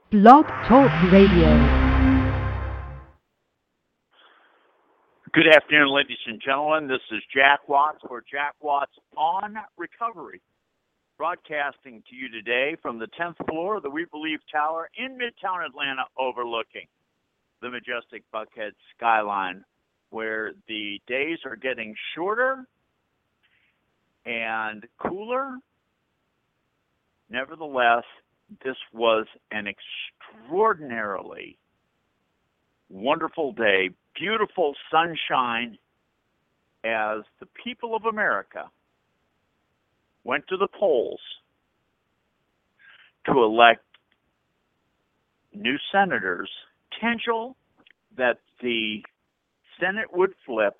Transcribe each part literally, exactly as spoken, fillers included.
Blog Talk Radio. Good afternoon, ladies and gentlemen. This is Jack Watts for Jack Watts on Recovery, broadcasting to you today from the tenth floor of the We Believe Tower in Midtown Atlanta, overlooking the majestic Buckhead skyline, where the days are getting shorter and cooler. Nevertheless, this was an extraordinarily wonderful day, beautiful sunshine, as the people of America went to the polls to elect new senators, potential that the Senate would flip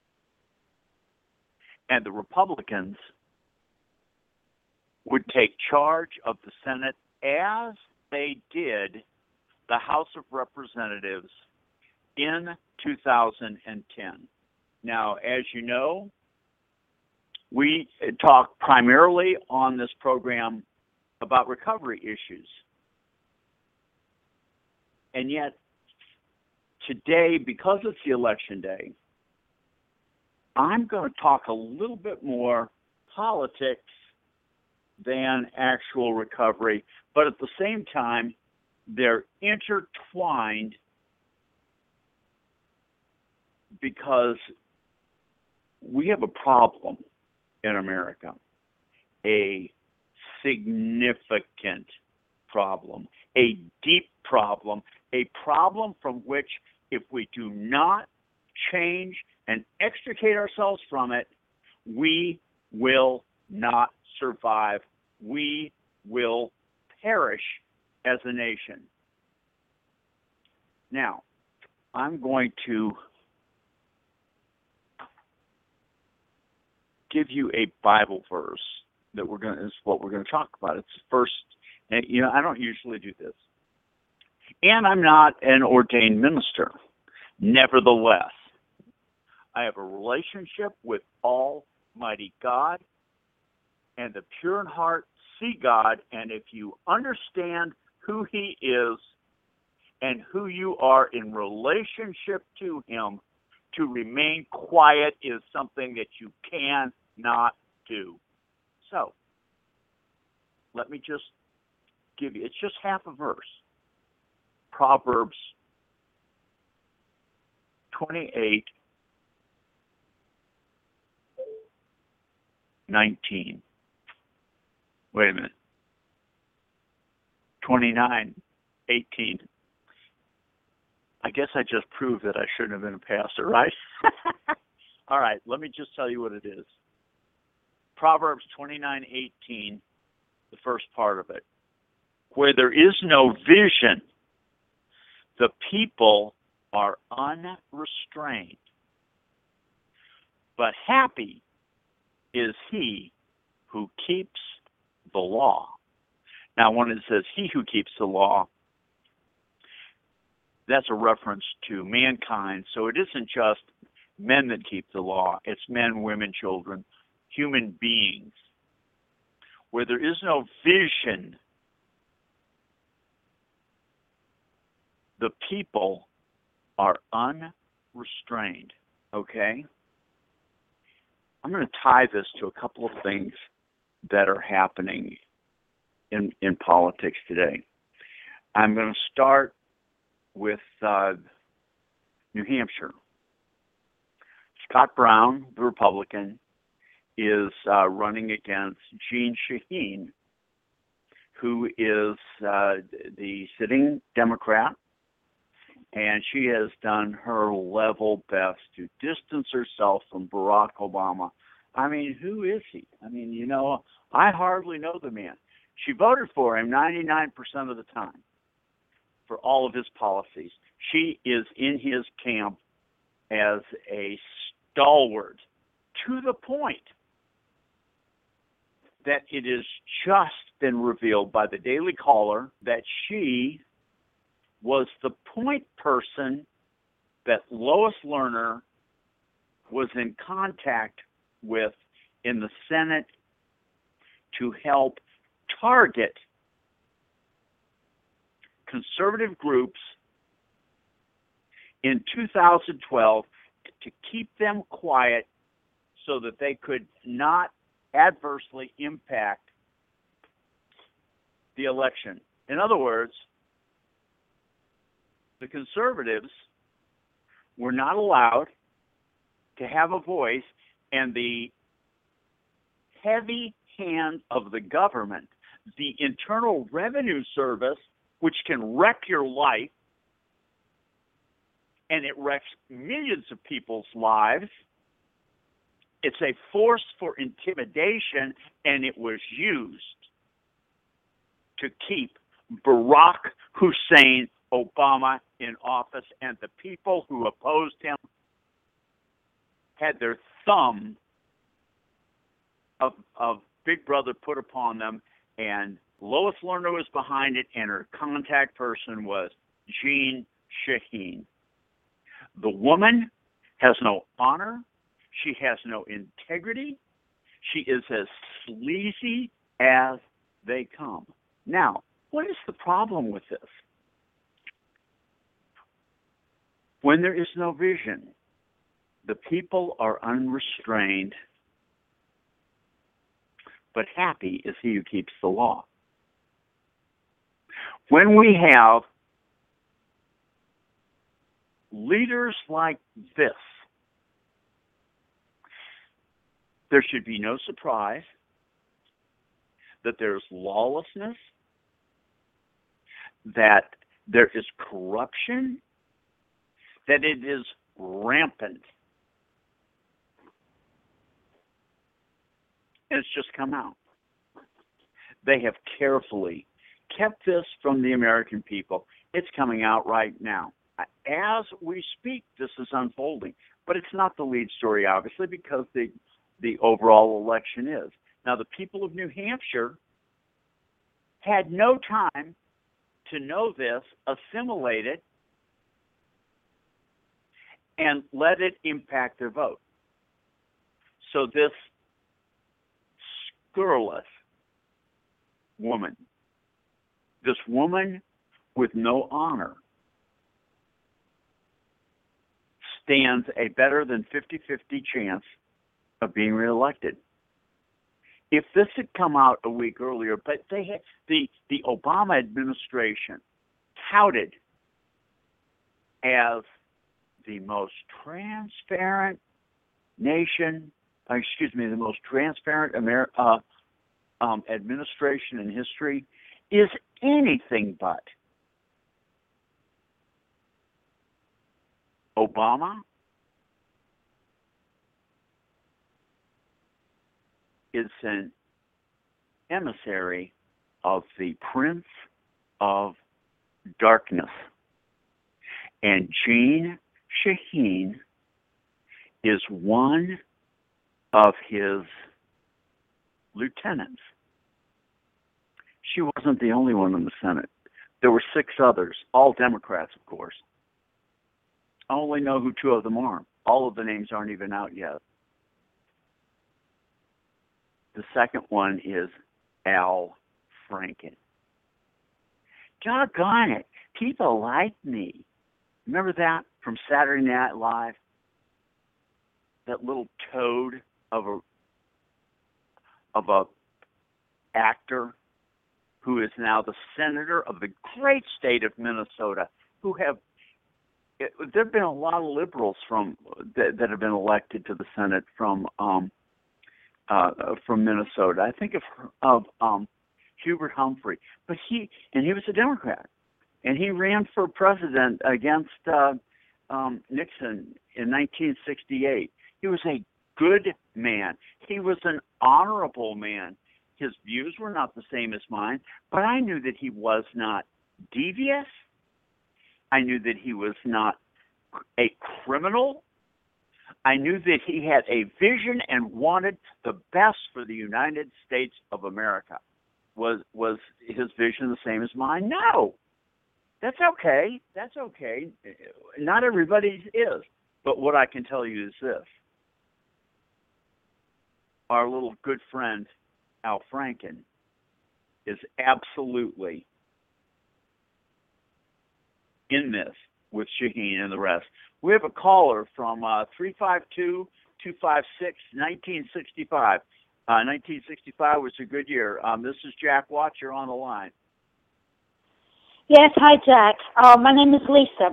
and the Republicans would take charge of the Senate as they did the House of Representatives in two thousand ten. Now, as you know, we talk primarily on this program about recovery issues. And yet, today, because it's the election day, I'm going to talk a little bit more politics than actual recovery, but at the same time, they're intertwined because we have a problem in America, a significant problem, a deep problem, a problem from which, if we do not change and extricate ourselves from it, we will not survive. We will perish as a nation. Now, I'm going to give you a Bible verse that we're going to, is what we're going to talk about. It's first, and you know, I don't usually do this. And I'm not an ordained minister. Nevertheless, I have a relationship with Almighty God, and the pure in heart see God, and if you understand who He is and who you are in relationship to Him, to remain quiet is something that you cannot do. So, let me just give you, it's just half a verse. Proverbs twenty-eight nineteen. Wait a minute. twenty-nine eighteen. I guess I just proved that I shouldn't have been a pastor, right? All right, let me just tell you what it is. Proverbs twenty-nine eighteen, the first part of it. Where there is no vision, the people are unrestrained. But happy is he who keeps the law. Now, when it says he who keeps the law, that's a reference to mankind. So it isn't just men that keep the law. It's men, women, children, human beings. Where there is no vision, the people are unrestrained. Okay? I'm going to tie this to a couple of things that are happening in, in politics today. I'm going to start with uh, New Hampshire. Scott Brown, the Republican, is uh, running against Jeanne Shaheen, who is uh, the sitting Democrat, and she has done her level best to distance herself from Barack Obama. I mean, who is he? I mean, you know, I hardly know the man. She voted for him ninety-nine percent of the time for all of his policies. She is in his camp as a stalwart, to the point that it has just been revealed by the Daily Caller that she was the point person that Lois Lerner was in contact with in the Senate to help target conservative groups in two thousand twelve to keep them quiet so that they could not adversely impact the election. In other words, the conservatives were not allowed to have a voice, and the heavy hand of the government, the Internal Revenue Service, which can wreck your life, and it wrecks millions of people's lives. It's a force for intimidation, and it was used to keep Barack Hussein Obama in office, and the people who opposed him had their thumb of, of Big Brother put upon them, and Lois Lerner was behind it, and her contact person was Jeanne Shaheen. The woman has no honor. She has no integrity. She is as sleazy as they come. Now, what is the problem with this? When there is no vision, the people are unrestrained, but happy is he who keeps the law. When we have leaders like this, there should be no surprise that there's lawlessness, that there is corruption, that it is rampant. And it's just come out. They have carefully kept this from the American people. It's coming out right now. As we speak, this is unfolding. But it's not the lead story, obviously, because the, the overall election is. Now, the people of New Hampshire had no time to know this, assimilate it, and let it impact their vote. So this scurrilous woman, this woman with no honor, stands a better than fifty-fifty chance of being reelected. If this had come out a week earlier, but they had, the, the Obama administration touted as the most transparent nation, uh, excuse me, the most transparent Amer- uh, um, administration in history, is anything but. Obama is an emissary of the Prince of Darkness. And Jeanne Shaheen is one of his lieutenants. She wasn't the only one in the Senate. There were six others, all Democrats, of course. I only know who two of them are. All of the names aren't even out yet. The second one is Al Franken. Doggone it, people like me. Remember that from Saturday Night Live? That little toad of a of a actor who is now the senator of the great state of Minnesota, who have it, there have been a lot of liberals from that, that have been elected to the Senate from um, uh, from Minnesota. I think of of um, Hubert Humphrey, but he and he was a Democrat, and he ran for president against uh, um, Nixon in nineteen sixty-eight. He was a good man. He was an honorable man. His views were not the same as mine, but I knew that he was not devious. I knew that he was not a criminal. I knew that he had a vision and wanted the best for the United States of America. Was was his vision the same as mine? No. That's okay. That's okay. Not everybody's is. But what I can tell you is this. Our little good friend, Al Franken, is absolutely in this with Shaheen and the rest. We have a caller from uh, three five two, two five six, nineteen sixty-five. Uh, nineteen sixty-five was a good year. Um, this is Jack Watts. You're on the line. Yes, hi, Jack. Uh, my name is Lisa.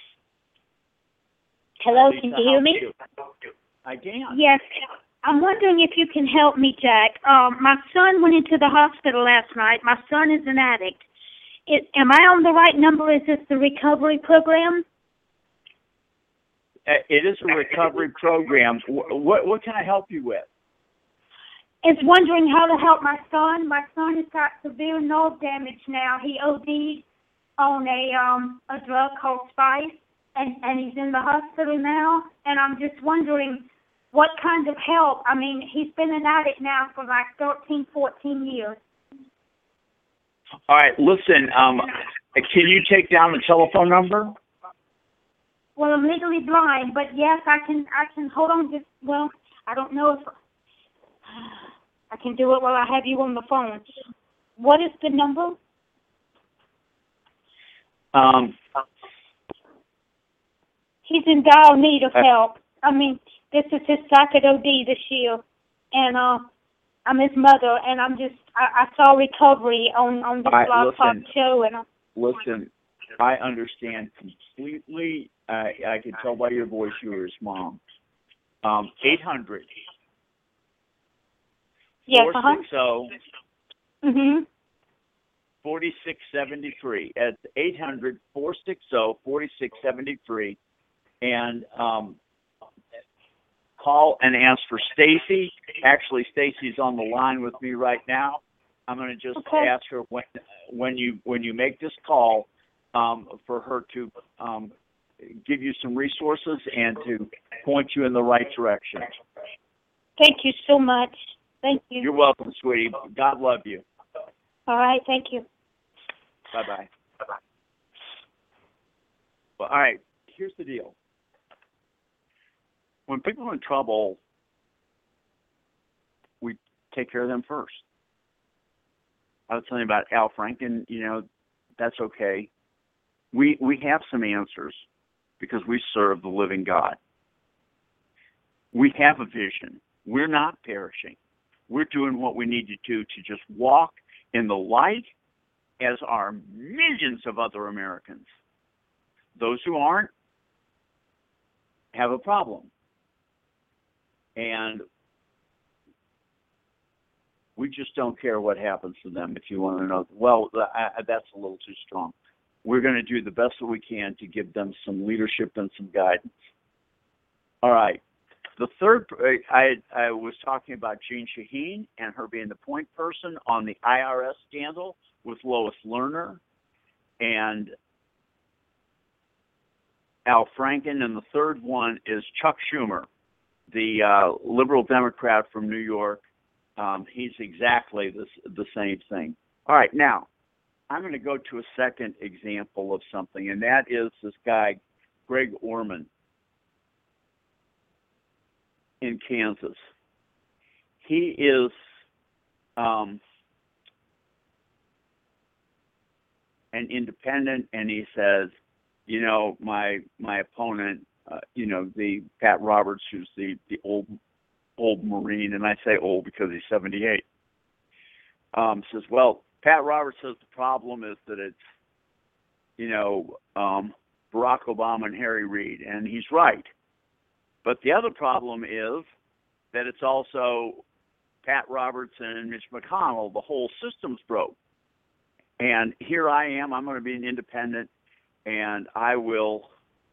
Hello, Lisa, can you hear me? You? I can. Yes. I'm wondering if you can help me, Jack. Um, my son went into the hospital last night. My son is an addict. It, am I on the right number? Is this the recovery program? It is a recovery program. What what can I help you with? Is wondering how to help my son. My son has got severe nerve damage now. He O D'd on a um a drug called Spice, and and he's in the hospital now. And I'm just wondering what kind of help. I mean, he's been an addict now for like thirteen, fourteen years. All right, listen. Um, can you take down the telephone number? Well, I'm legally blind, but yes, I can. I can hold on. Just well, I don't know if I can do it while I have you on the phone. What is the number? Um, He's in dire need of help. I mean, this is his second O D this year, and uh, I'm his mother, and I'm just. I, I saw recovery on on this right, blog talk listen, show, and. Uh, listen, I understand completely. I I can tell by your voice you were his mom. Um, eight hundred. Yes, four six zero, Mhm. forty-six seventy-three. At eight hundred, four six zero, forty-six seventy-three. And um, call and ask for Stacy. Actually, Stacy's on the line with me right now. I'm going to just okay. ask her when when you when you make this call um, for her to um, give you some resources and to point you in the right direction. Thank you so much. Thank you. You're welcome, sweetie. God love you. All right. Thank you. Bye-bye. Bye-bye. Well, all right. Here's the deal. When people are in trouble, we take care of them first. I was telling you about Al Franken. You know, that's okay. We we have some answers because we serve the living God. We have a vision. We're not perishing. We're doing what we need to do to just walk in the light as are millions of other Americans. Those who aren't have a problem. And we just don't care what happens to them, if you want to know. Well, I, that's a little too strong. We're going to do the best that we can to give them some leadership and some guidance. All right. The third, I, I was talking about Jean Shaheen and her being the point person on the I R S scandal with Lois Lerner and Al Franken. And the third one is Chuck Schumer, the uh, liberal Democrat from New York. Um, he's exactly this, the same thing. All right, now, I'm going to go to a second example of something, and that is this guy, Greg Orman, in Kansas. He is um, an independent, and he says, you know, my my opponent, uh, you know, the Pat Roberts, who's the, the old old Marine, and I say old because he's seventy-eight, um, says, well, Pat Roberts says the problem is that it's, you know, um, Barack Obama and Harry Reid, and he's right. But the other problem is that it's also Pat Roberts and Mitch McConnell. The whole system's broke. And here I am. I'm going to be an independent, and I will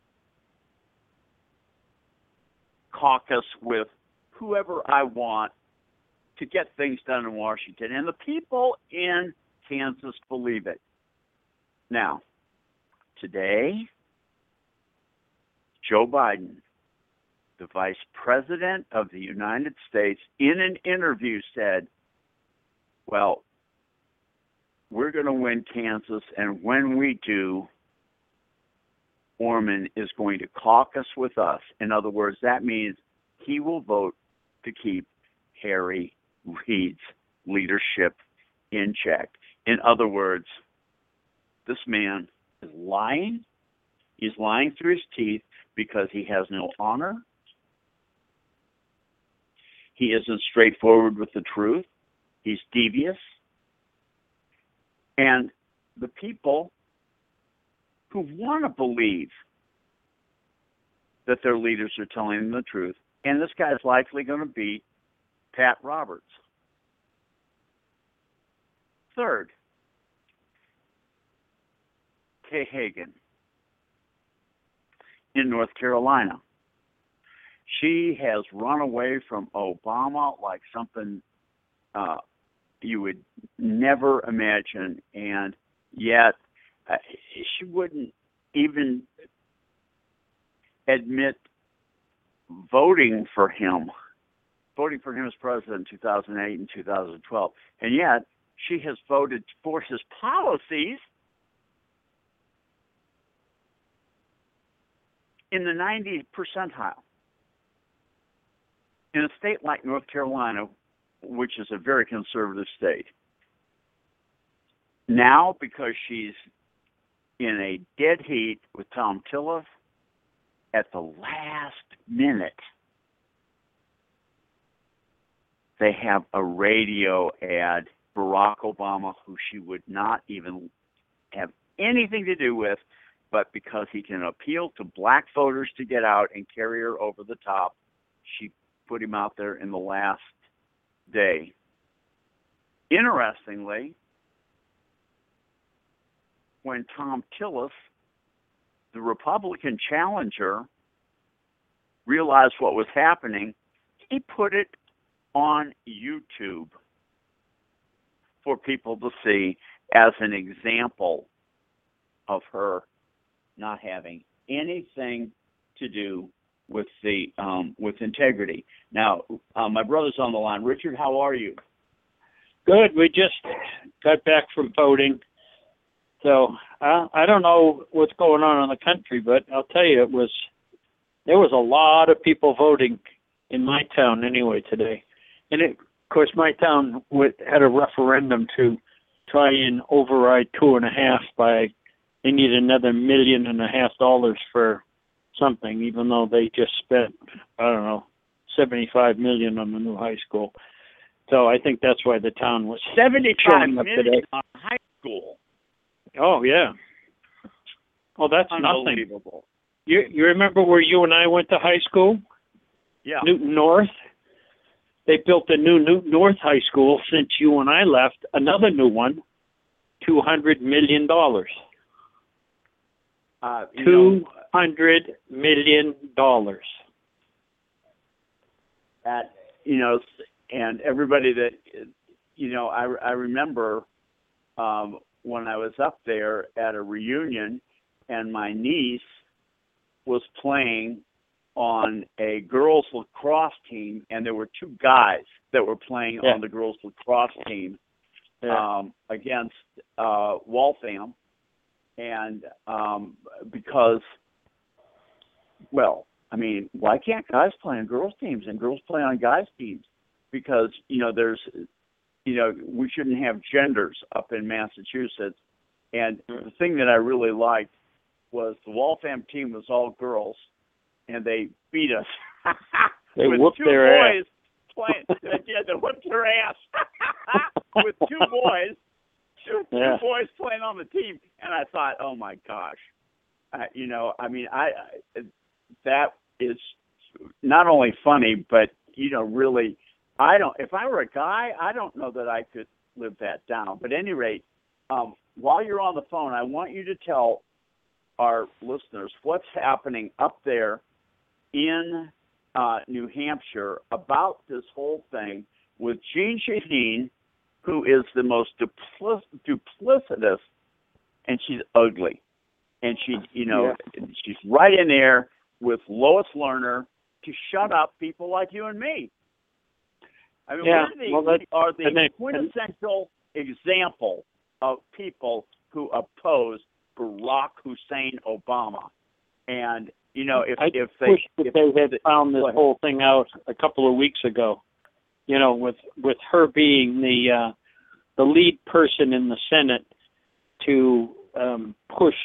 caucus with whoever I want to get things done in Washington. And the people in Kansas believe it. Now, today, Joe Biden, the Vice President of the United States, in an interview said, well, we're going to win Kansas, and when we do, Orman is going to caucus with us. In other words, that means he will vote to keep Harry Reid's leadership in check. In other words, this man is lying, He's lying through his teeth because he has no honor. He isn't straightforward with the truth. He's devious. And the people who want to believe that their leaders are telling them the truth, and this guy is likely going to beat Pat Roberts. Third, Kay Hagan in North Carolina. She has run away from Obama like something uh, you would never imagine, and yet uh, she wouldn't even admit voting for him, voting for him as president in two thousand eight and two thousand twelve, and yet she has voted for his policies in the ninetieth percentile. In a state like North Carolina, which is a very conservative state, now because she's in a dead heat with Tom Tillis, at the last minute, they have a radio ad, Barack Obama, who she would not even have anything to do with, but because he can appeal to black voters to get out and carry her over the top, she put him out there in the last day. Interestingly, when Tom Tillis, the Republican challenger, realized what was happening, he put it on YouTube for people to see as an example of her not having anything to do with the um, with integrity. Now, uh, my brother's on the line. Richard, how are you? Good. We just got back from voting. So uh, I don't know what's going on in the country, but I'll tell you, it was there was a lot of people voting in my town anyway today. And it, of course, my town would, had a referendum to try and override two and a half by they need another million and a half dollars for something, even though they just spent, I don't know, seventy-five million on the new high school. So I think that's why the town was seventy-five showing up million today. on high school. Oh yeah. Oh, that's nothing. Unbelievable. You you remember where you and I went to high school? Yeah. Newton North. They built a new Newton North High School since you and I left. Another new one, two hundred million dollars. Uh, Two hundred million dollars. At you know, and everybody that you know, I I remember um, when I was up there at a reunion, and my niece was playing on a girls lacrosse team, and there were two guys that were playing yeah. on the girls lacrosse team yeah. um, against uh, Waltham. And um, because, well, I mean, why can't guys play on girls' teams and girls play on guys' teams? Because, you know, there's, you know, we shouldn't have genders up in Massachusetts. And the thing that I really liked was the Waltham team was all girls, and they beat us. They with whooped two their boys playing. Yeah, they whooped their ass with two boys. Two, yeah. two boys playing on the team, and I thought, oh my gosh, uh, you know, I mean, I, I that is not only funny, but you know, really, I don't. If I were a guy, I don't know that I could live that down. But at any rate, um, while you're on the phone, I want you to tell our listeners what's happening up there in uh, New Hampshire about this whole thing with Jeanne Shaheen, who is the most duplic- duplicitous, and she's ugly. And she, you know, yeah. she's right in there with Lois Lerner to shut up people like you and me. I mean, yeah. we well, that, are the they, quintessential example of people who oppose Barack Hussein Obama. And, you know, if, I if they... wish that if, they had found this whole thing out a couple of weeks ago. You know, with with her being the uh, the lead person in the Senate to um, push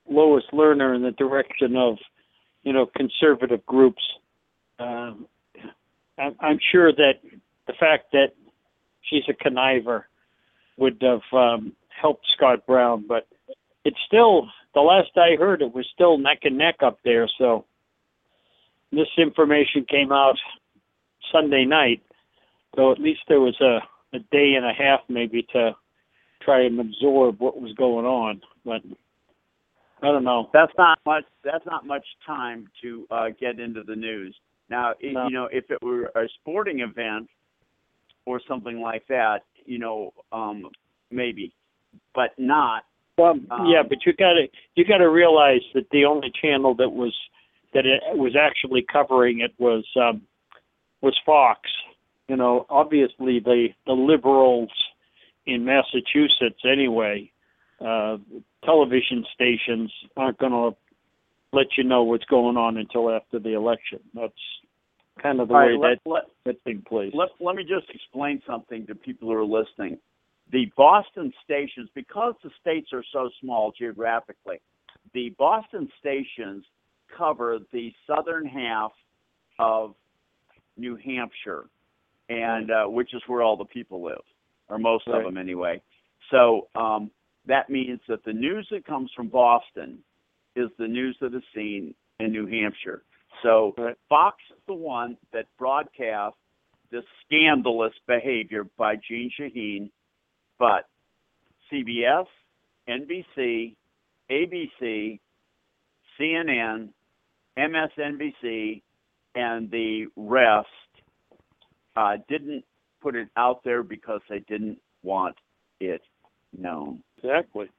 Lois Lerner in the direction of, you know, conservative groups. Um, I'm, I'm sure that the fact that she's a conniver would have um, helped Scott Brown, but it's still, the last I heard, it was still neck and neck up there. So this information came out Sunday night, so at least there was a, a day and a half maybe to try and absorb what was going on. But I don't know. That's not much. That's not much time to uh, get into the news. Now, it, No. you know, if it were a sporting event or something like that, you know, um, maybe, but not. Well, Um, yeah, but you got to you got to realize that the only channel that was that it was actually covering it was um, was Fox. You know, obviously the the liberals in Massachusetts anyway, uh, television stations aren't going to let you know what's going on until after the election. That's kind of the All way right, that let, that takes place. let, let me just explain something to people who are listening. The Boston stations, because the states are so small geographically, the Boston stations cover the southern half of New Hampshire, and uh, which is where all the people live, or most Right. of them anyway. So um, that means that the news that comes from Boston is the news that is seen in New Hampshire. So Right. Fox is the one that broadcasts this scandalous behavior by Jeanne Shaheen, but C B S, N B C, A B C, C N N, M S N B C, and the rest uh, didn't put it out there because they didn't want it known. Exactly.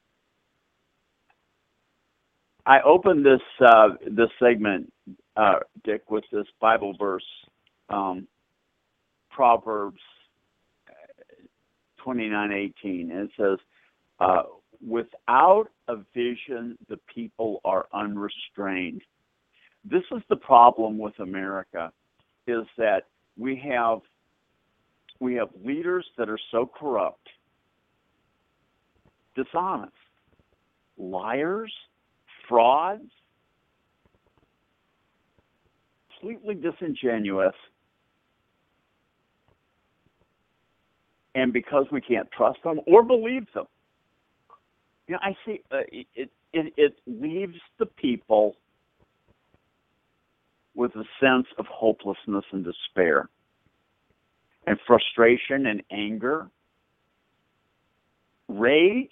I opened this uh, this segment, uh, Dick, with this Bible verse, um, Proverbs twenty-nine eighteen, and it says, uh, "Without a vision, the people are unrestrained." This is the problem with America, is that we have we have leaders that are so corrupt, dishonest, liars, frauds, completely disingenuous, and because we can't trust them or believe them, you know, I see uh, it, it. It leaves the people with a sense of hopelessness and despair, and frustration and anger, rage.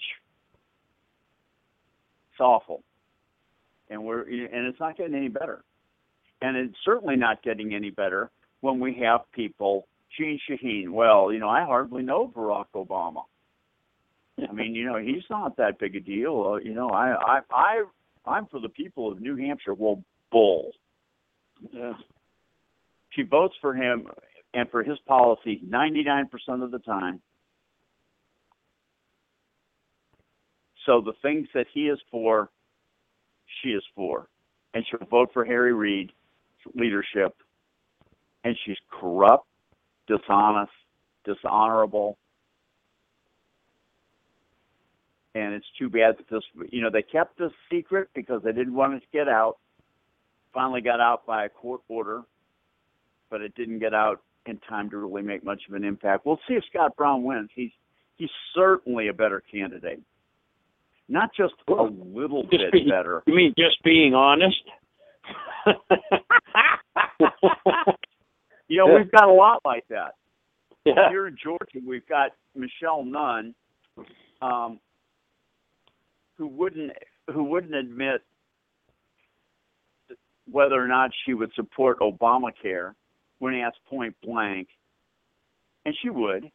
It's awful, and we're and it's not getting any better, and it's certainly not getting any better when we have people. Jeanne Shaheen, well, you know, I hardly know Barack Obama. I mean, you know, he's not that big a deal. Uh, you know, I, I, I, I'm for the people of New Hampshire. Well, bull. Yeah. She votes for him and for his policy ninety-nine percent of the time. So the things that he is for, she is for. And she'll vote for Harry Reid leadership. And she's corrupt, dishonest, dishonorable. And it's too bad that this, you know, they kept this secret because they didn't want it to get out. Finally got out by a court order, but it didn't get out in time to really make much of an impact. We'll see if Scott Brown wins. He's he's certainly a better candidate. Not just a little Just bit be, better. You mean just being honest? You know, Yeah. we've got a lot like that. Yeah. Here in Georgia, we've got Michelle Nunn, um, who wouldn't who wouldn't admit whether or not she would support Obamacare when asked point blank, and she would.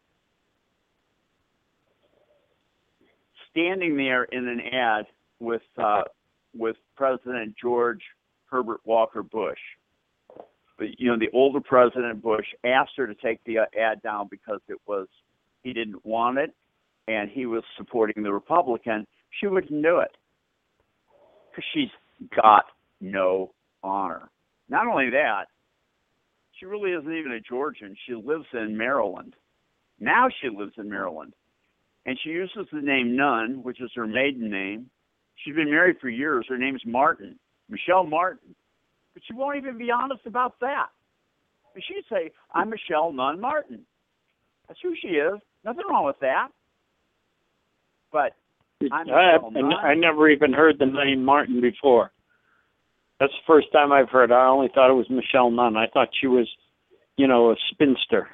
Standing there in an ad with uh, with President George Herbert Walker Bush. But, you know, the older President Bush asked her to take the ad down because it was he didn't want it, and he was supporting the Republican. She wouldn't do it because she's got no honor. Not only that, she really isn't even a Georgian. She lives in Maryland. Now she lives in Maryland. And she uses the name Nunn, which is her maiden name, She's been married for years. Her name's Martin, Michelle Martin. But she won't even be honest about that. She'd say, I'm Michelle Nunn Martin. That's who she is. Nothing wrong with that. But I'm I, Michelle Nunn. I never even heard the name Martin before. That's the first time I've heard. I only thought it was Michelle Nunn. I thought she was, you know, a spinster.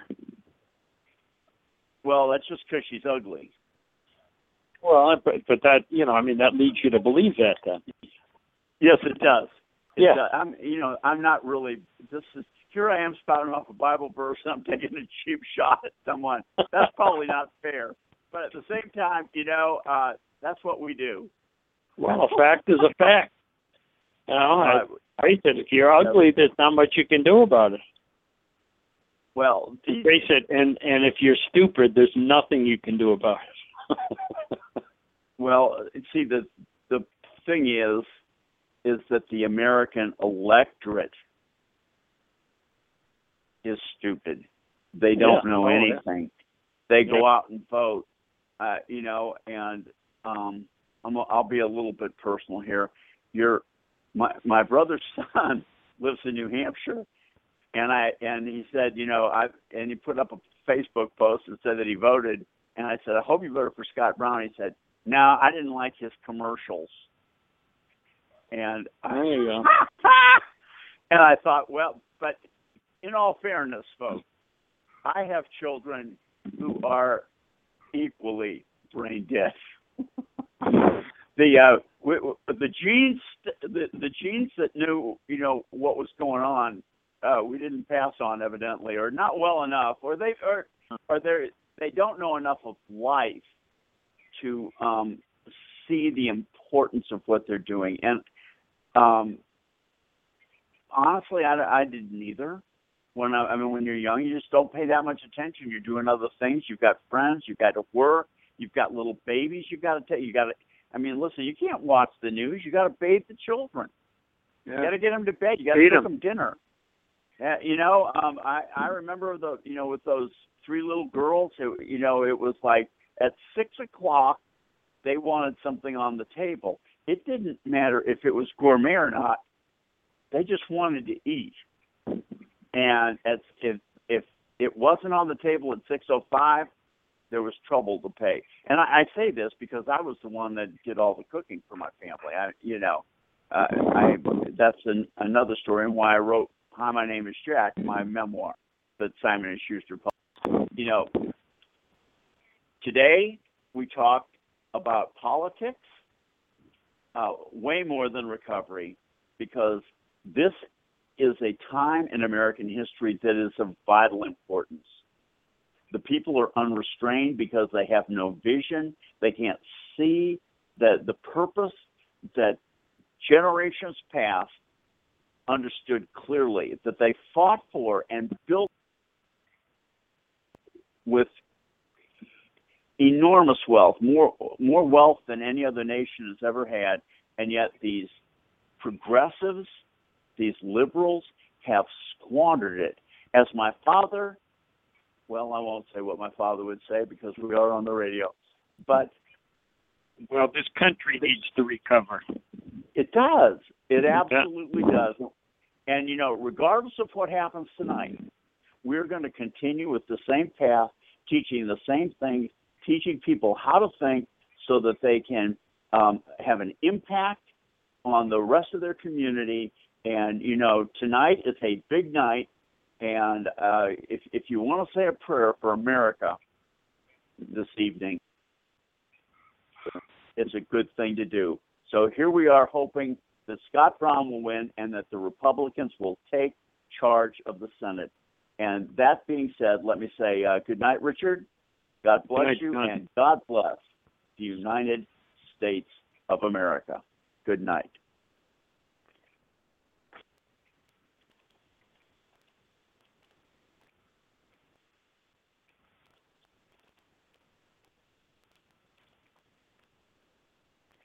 Well, that's just because she's ugly. Well, but, but that, you know, I mean, that leads you to believe that then. Yes, it does. It Yeah. does. I'm, you know, I'm not really, this is, here I am spouting off a Bible verse and I'm taking a cheap shot at someone. That's probably not fair. But at the same time, you know, uh, that's what we do. Well, a fact is a fact. You know, I, I said, if you're ugly, there's not much you can do about it. Well, face it, and, and if you're stupid, there's nothing you can do about it. Well, see, the the thing is, is that the American electorate is stupid. They don't Yeah. know Oh, anything. Yeah. They go Yeah. out and vote, uh, you know. And um, I'm, I'll be a little bit personal here. Your my my brother's son lives in New Hampshire, and I and he said, you know, I and he put up a Facebook post and said that he voted. And I said, I hope you voted for Scott Brown. He said, no, I didn't like his commercials. And There you go. and I thought, well, but in all fairness, folks, I have children who are equally brain dead. the uh, w- w- the genes the, the genes that knew, you know, what was going on, uh, we didn't pass on, evidently, or not well enough, or they or or they they don't know enough of life to um, see the importance of what they're doing. And um, honestly, I, I didn't either. When I, I mean, when you're young, you just don't pay that much attention. You're doing other things. You've got friends. You've got to work. You've got little babies. You've got to take. You got to. I mean, listen. You can't watch the news. You got to bathe the children. Yeah. You got to get them to bed. You got to Feed cook them. them dinner. Yeah, you know, um, I I remember the you know with those three little girls. It, you know, it was like at six o'clock they wanted something on the table. It didn't matter if it was gourmet or not. They just wanted to eat. And as, if if it wasn't on the table at six oh five, there was trouble to pay. And I, I say this because I was the one that did all the cooking for my family. I, you know, uh, I that's an, another story, and why I wrote "Hi, My Name Is Jack," my memoir that Simon and Schuster published. You know, today we talk about politics, uh, way more than recovery, because this is a time in American history that is of vital importance. The people are unrestrained because they have no vision. They can't see that the purpose that generations past understood clearly, that they fought for and built with enormous wealth, more more wealth than any other nation has ever had, and yet these progressives, these liberals, have squandered it. As my father, well, I won't say what my father would say because we are on the radio, but Well, this country needs to recover. it does. It absolutely does. And, you know, regardless of what happens tonight, we're going to continue with the same path, teaching the same things, teaching people how to think so that they can um, have an impact on the rest of their community. And, you know, tonight is a big night. And uh, if, if you want to say a prayer for America this evening, it's a good thing to do. So here we are hoping that Scott Brown will win and that the Republicans will take charge of the Senate. And that being said, let me say uh, good night, Richard. God bless Good night, you, John. and God bless the United States of America. Good night.